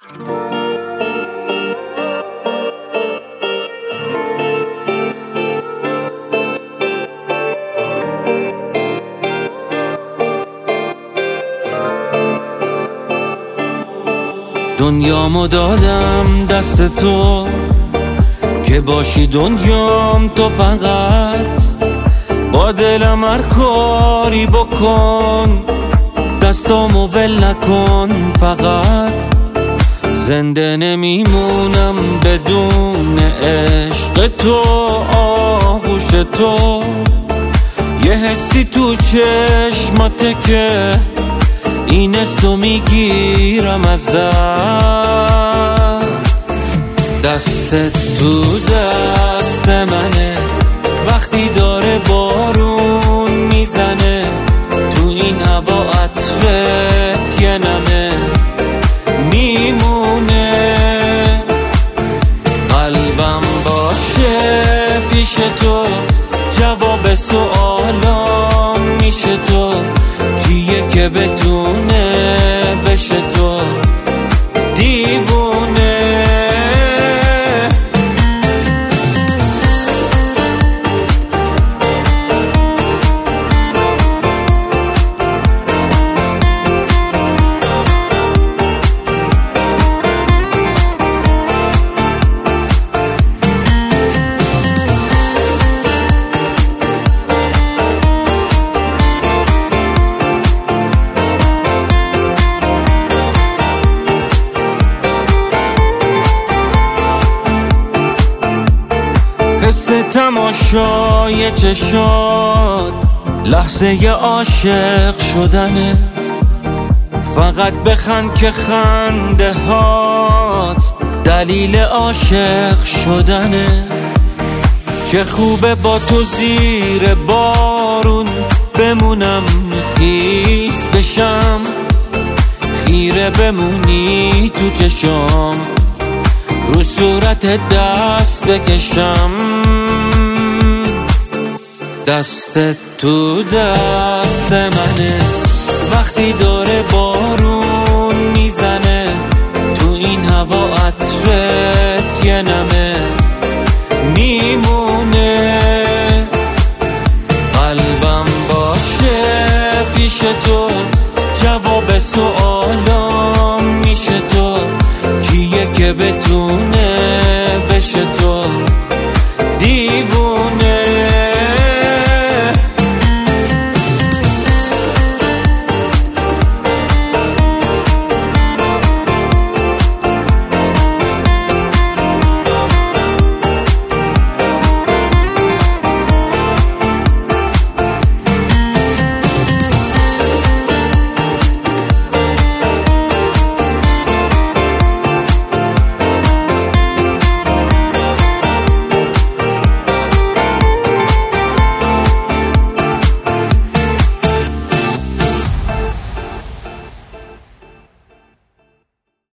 دنیامو دادم دست تو که باشی دنیام تو، فقط با دلم هر کاری بکن، دستامو ول نکن. فقط زنده نمیمونم بدون عشق تو، آغوش تو، یه حسی تو چشماته که این حسو میگیرم ازت. دستت تو دست منه وقتی داره بارون میزنه، تو این هوا عطرت یه نمه میمونه. قلبم باشه پیش تو، جواب سوالام میشه تو، کیه که بتونه بشه تو دیوونه. حس تماشای چشات لحظه عاشق شدنه، فقط بخند که خنده هات دلیل عاشق شدنه. چه خوبه با تو زیر بارون بمونم، خیس بشم، خیره بمونی تو چشام، رو صورت دست بکشم. دستت تو دست منه وقتی داره بارون میزنه، تو این هوا عطرت یه نمه میمونه. قلبم باشه پیش تو، جواب سوالام میشه تو، کیه که بتونه